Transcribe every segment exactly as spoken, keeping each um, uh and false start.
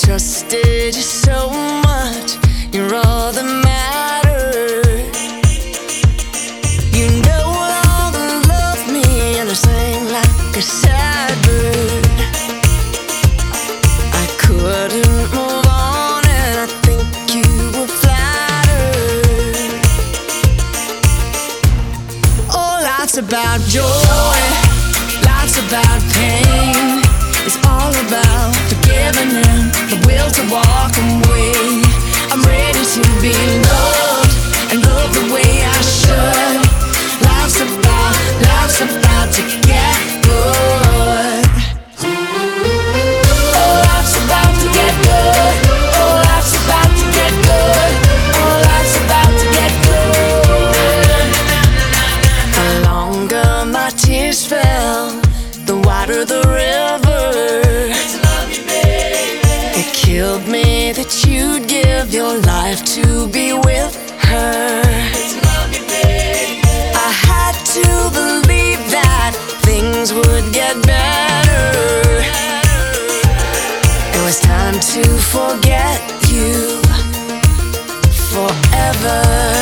trusted you so much. You're all that matters. You no longer love me, and I sing like a sad bird. I couldn't move on, and I think you were flattered. Oh, life's about joy, life's about pain. It's all about forgiving and the will to walk away. I'm ready to be loved and love the way I should. Life's about, life's about to get good. Oh, life's about to get good. Oh, life's about to get good. Oh, life's about to get good. The longer my tears fell, the wider the river. It killed me that you'd give your life to be with her. I had to believe that things would get better. It was time to forget you forever.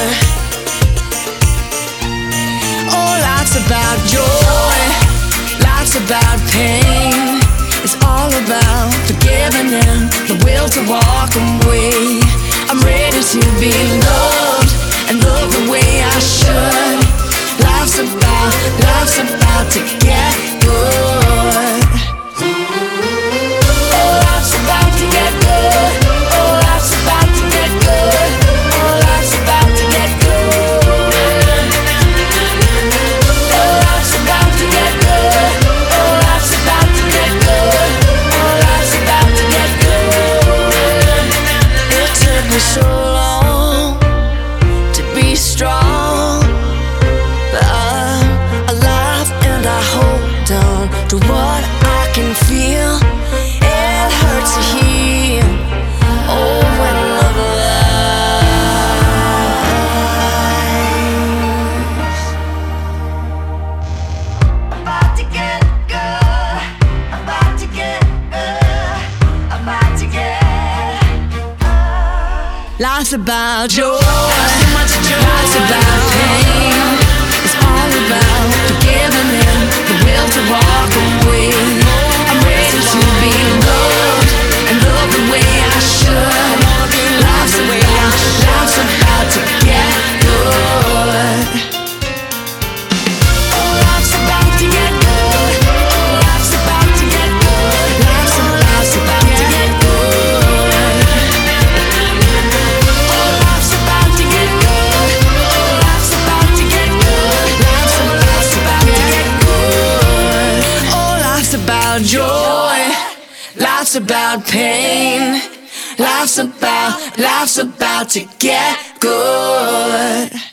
Oh, life's about joy, life's about pain. It's all about forgiving and the will to walk away. I'm ready to be loved and love the way I should. Life's about, life's about to get good. Oh, life's about to get good. Oh, life's about to get good. Oh, life's about to get good. Oh, life's about to get good. Oh, life's about to get good. So long to be strong, but I'm alive and I hold on to what I can feel. It hurts to heal. Oh, when love lies. About to get good. About to get good. About to get. Life's about joy, so much joy. Life's about pain. It's all about forgiving and the will to walk away. I'm ready to be loved and love the way I should. Life's about, life's about to get good. Oh, life's about to get good. Oh, life's about to get good. Life's about, life's about to get good. Joy, life's about pain. Life's about, life's about to get good.